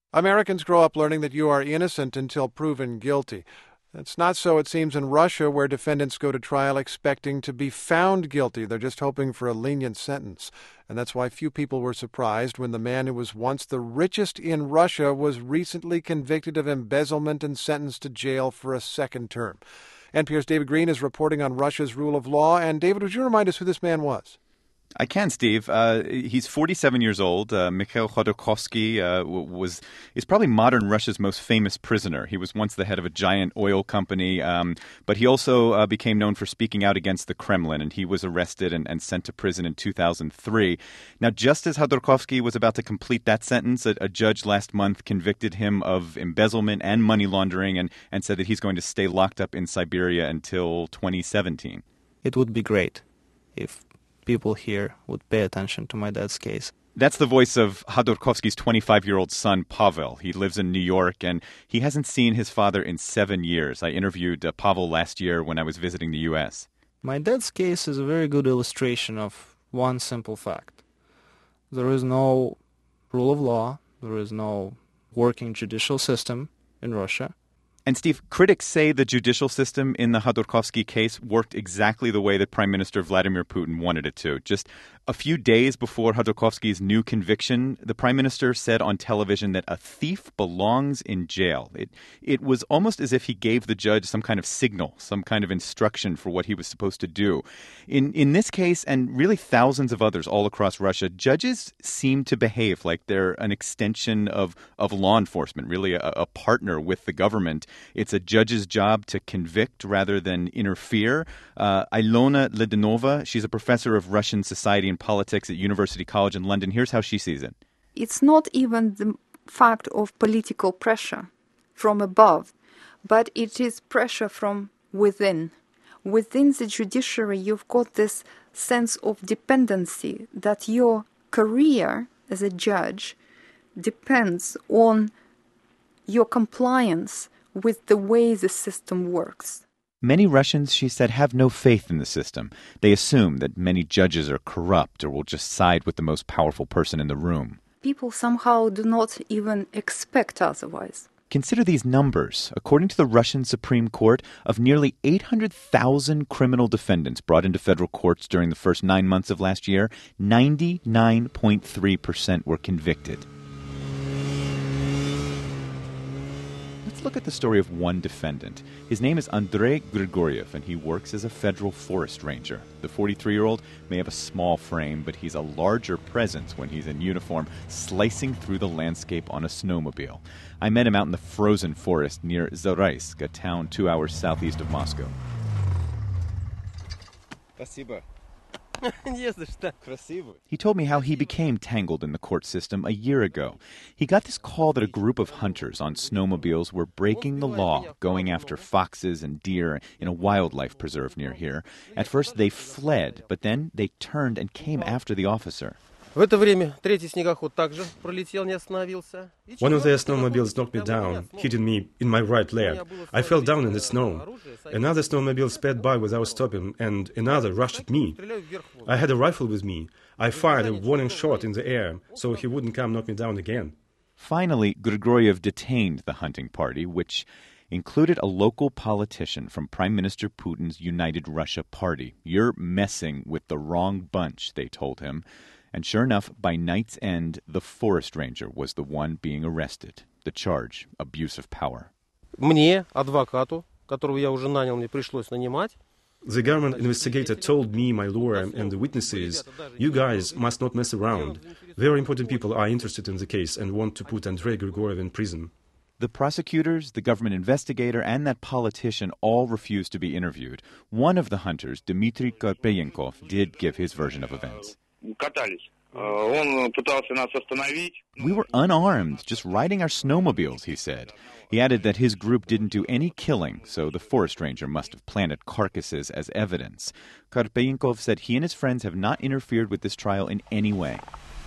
Americans grow up learning that you are innocent until proven guilty. That's not so, it seems, in Russia, where defendants go to trial expecting to be found guilty. They're just hoping for a lenient sentence. And that's why few people were surprised when the man who was once the richest in Russia was recently convicted of embezzlement and sentenced to jail for a second term. NPR's David Green is reporting on Russia's rule of law. And David, would you remind us who this man was? I can, Steve. He's 47 years old. Mikhail Khodorkovsky is probably modern Russia's most famous prisoner. He was once the head of a giant oil company, but he also became known for speaking out against the Kremlin, and he was arrested and sent to prison in 2003. Now, just as Khodorkovsky was about to complete that sentence, a judge last month convicted him of embezzlement and money laundering and said that he's going to stay locked up in Siberia until 2017. It would be great if people here would pay attention to my dad's case. That's the voice of Khodorkovsky's 25-year-old son, Pavel. He lives in New York, and he hasn't seen his father in 7 years. I interviewed Pavel last year when I was visiting the U.S. My dad's case is a very good illustration of one simple fact. There is no rule of law. There is no working judicial system in Russia. And Steve, critics say the judicial system in the Khodorkovsky case worked exactly the way that Prime Minister Vladimir Putin wanted it to. Just a few days before Khodorkovsky's new conviction, the Prime Minister said on television that a thief belongs in jail. It was almost as if he gave the judge some kind of signal, some kind of instruction for what he was supposed to do. In this case, and really thousands of others all across Russia, judges seem to behave like they're an extension of law enforcement, really a partner with the government. It's a judge's job to convict rather than interfere. Ilona Ledenova, she's a professor of Russian society and politics at University College in London. Here's how she sees it. It's not even the fact of political pressure from above, but it is pressure from within. Within the judiciary, you've got this sense of dependency that your career as a judge depends on your compliance with the way the system works. Many Russians, she said, have no faith in the system. They assume that many judges are corrupt or will just side with the most powerful person in the room. People somehow do not even expect otherwise. Consider these numbers. According to the Russian Supreme Court, of nearly 800,000 criminal defendants brought into federal courts during the first 9 months of last year, 99.3% were convicted. Let's look at the story of one defendant. His name is Andrei Grigoriev, and he works as a federal forest ranger. The 43-year-old may have a small frame, but he's a larger presence when he's in uniform, slicing through the landscape on a snowmobile. I met him out in the frozen forest near Zaraysk, a town 2 hours southeast of Moscow. Спасибо. He told me how he became tangled in the court system a year ago. He got this call that a group of hunters on snowmobiles were breaking the law, going after foxes and deer in a wildlife preserve near here. At first they fled, but then they turned and came after the officer. One of their snowmobiles knocked me down, hitting me in my right leg. I fell down in the snow. Another snowmobile sped by without stopping, and another rushed at me. I had a rifle with me. I fired a warning shot in the air, so he wouldn't come knock me down again. Finally, Grigoriev detained the hunting party, which included a local politician from Prime Minister Putin's United Russia Party. You're messing with the wrong bunch, they told him. And sure enough, by night's end, the forest ranger was the one being arrested. The charge, abuse of power. The government investigator told me, my lawyer, and the witnesses, you guys must not mess around. Very important people are interested in the case and want to put Andrei Grigoriev in prison. The prosecutors, the government investigator, and that politician all refused to be interviewed. One of the hunters, Dmitry Karpeyenkov, did give his version of events. We were unarmed, just riding our snowmobiles, he said. He added that his group didn't do any killing, so the forest ranger must have planted carcasses as evidence. Karpeyenkov said he and his friends have not interfered with this trial in any way.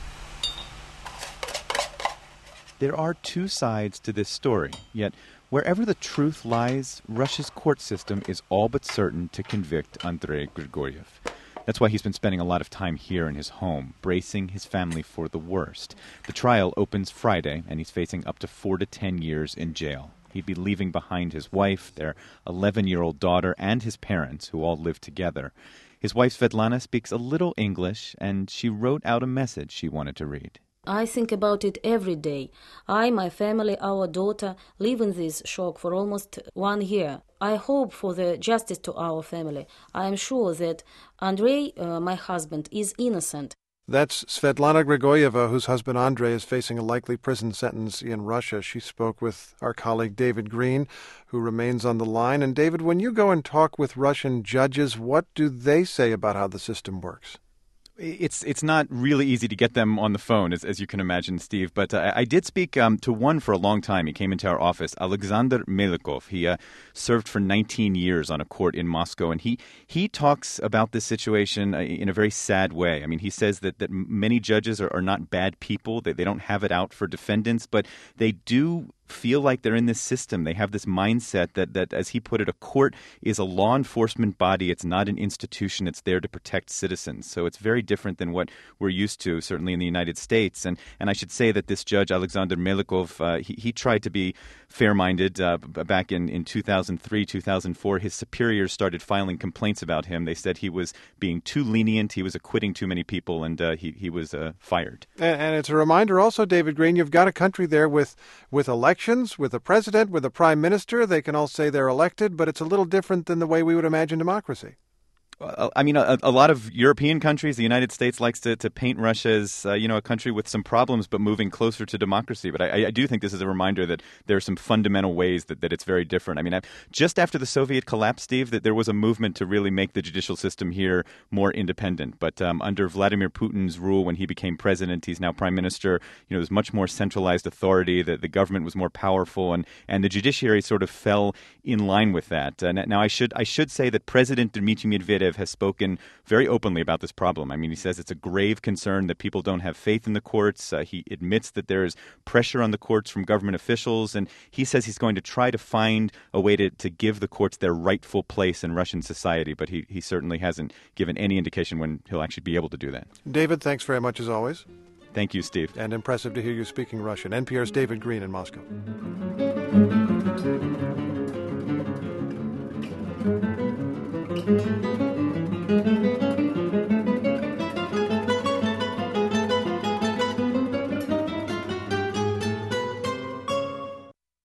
There are two sides to this story, yet wherever the truth lies, Russia's court system is all but certain to convict Andrei Grigoriev. That's why he's been spending a lot of time here in his home, bracing his family for the worst. The trial opens Friday, and he's facing up to 4 to 10 years in jail. He'd be leaving behind his wife, their 11-year-old daughter, and his parents, who all live together. His wife, Svetlana, speaks a little English, and she wrote out a message she wanted to read. I think about it every day. I, my family, our daughter, live in this shock for almost 1 year. I hope for the justice to our family. I am sure that Andrei, my husband, is innocent. That's Svetlana Grigoyeva, whose husband Andrei is facing a likely prison sentence in Russia. She spoke with our colleague David Green, who remains on the line. And David, when you go and talk with Russian judges, what do they say about how the system works? It's not really easy to get them on the phone, as you can imagine, Steve. But I did speak to one for a long time. He came into our office, Alexander Melikov. He served for 19 years on a court in Moscow, and he talks about this situation in a very sad way. I mean, he says that many judges are not bad people. They don't have it out for defendants, but they do feel like they're in this system. They have this mindset that, as he put it, a court is a law enforcement body. It's not an institution. It's there to protect citizens. So it's very different than what we're used to, certainly in the United States. And I should say that this judge, Alexander Melikov, he tried to be fair-minded. Back in 2003, 2004, his superiors started filing complaints about him. They said he was being too lenient, he was acquitting too many people, and he was fired. And it's a reminder also, David Green, you've got a country there with elections, with a president, with a prime minister. They can all say they're elected, but it's a little different than the way we would imagine democracy. I mean, a lot of European countries, the United States likes to paint Russia as, a country with some problems but moving closer to democracy. But I do think this is a reminder that there are some fundamental ways that it's very different. I mean, just after the Soviet collapse, Steve, that there was a movement to really make the judicial system here more independent. But under Vladimir Putin's rule, when he became president, he's now prime minister, there's much more centralized authority, the government was more powerful, and the judiciary sort of fell in line with that. Now, I should say that President Dmitry Medvedev has spoken very openly about this problem. I mean, he says it's a grave concern that people don't have faith in the courts. He admits that there is pressure on the courts from government officials, and he says he's going to try to find a way to give the courts their rightful place in Russian society, but he certainly hasn't given any indication when he'll actually be able to do that. David, thanks very much as always. Thank you, Steve. And impressive to hear you speaking Russian. NPR's David Green in Moscow.